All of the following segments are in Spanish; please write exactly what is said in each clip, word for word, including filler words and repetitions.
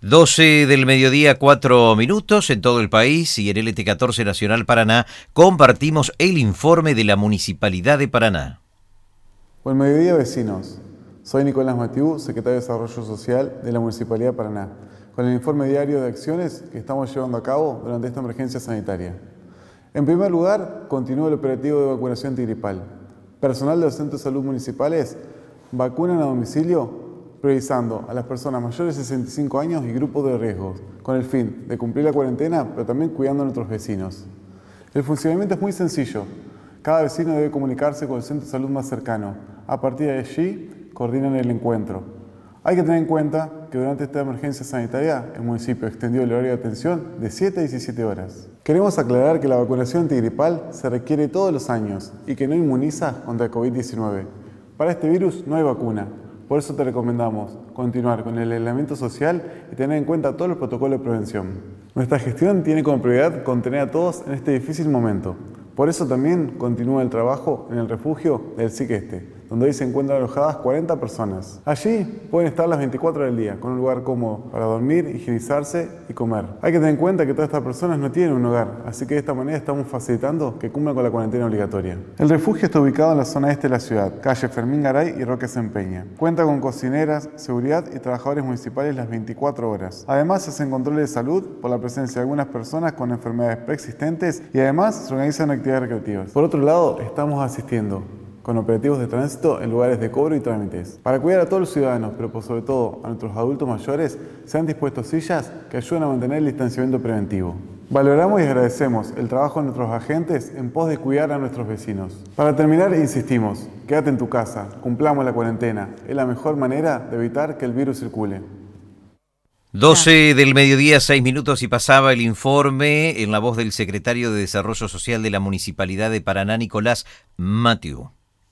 doce del mediodía, cuatro minutos en todo el país y en L T catorce Nacional Paraná compartimos el informe de la Municipalidad de Paraná. Buen mediodía, vecinos. Soy Nicolás Matiú, secretario de Desarrollo Social de la Municipalidad de Paraná, con el informe diario de acciones que estamos llevando a cabo durante esta emergencia sanitaria. En primer lugar, continúa el operativo de vacunación antigripal. Personal de los centros de salud municipales vacunan a domicilio priorizando a las personas mayores de sesenta y cinco años y grupos de riesgo, con el fin de cumplir la cuarentena, pero también cuidando a nuestros vecinos. El funcionamiento es muy sencillo. Cada vecino debe comunicarse con el centro de salud más cercano. A partir de allí, coordinan el encuentro. Hay que tener en cuenta que durante esta emergencia sanitaria, el municipio extendió el horario de atención de siete a diecisiete horas. Queremos aclarar que la vacunación antigripal se requiere todos los años y que no inmuniza contra el COVID diecinueve. Para este virus no hay vacuna. Por eso te recomendamos continuar con el aislamiento social y tener en cuenta todos los protocolos de prevención. Nuestra gestión tiene como prioridad contener a todos en este difícil momento. Por eso también continúa el trabajo en el refugio del S I C Este, donde hoy se encuentran alojadas cuarenta personas. Allí pueden estar las veinticuatro horas del día, con un lugar cómodo para dormir, higienizarse y comer. Hay que tener en cuenta que todas estas personas no tienen un hogar, así que de esta manera estamos facilitando que cumplan con la cuarentena obligatoria. El refugio está ubicado en la zona este de la ciudad, calle Fermín Garay y Roque Sempeña. Cuenta con cocineras, seguridad y trabajadores municipales las veinticuatro horas. Además, se hacen controles de salud por la presencia de algunas personas con enfermedades preexistentes y además se organizan actividades recreativas. Por otro lado, estamos asistiendo con operativos de tránsito en lugares de cobro y trámites. Para cuidar a todos los ciudadanos, pero por sobre todo a nuestros adultos mayores, se han dispuesto sillas que ayudan a mantener el distanciamiento preventivo. Valoramos y agradecemos el trabajo de nuestros agentes en pos de cuidar a nuestros vecinos. Para terminar, insistimos, quédate en tu casa, cumplamos la cuarentena. Es la mejor manera de evitar que el virus circule. doce del mediodía, seis minutos y pasaba el informe en la voz del secretario de Desarrollo Social de la Municipalidad de Paraná, Nicolás Matiú.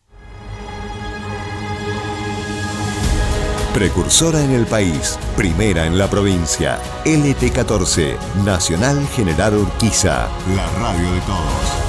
Precursora en el país, primera en la provincia. L T catorce, Nacional General Urquiza, la radio de todos.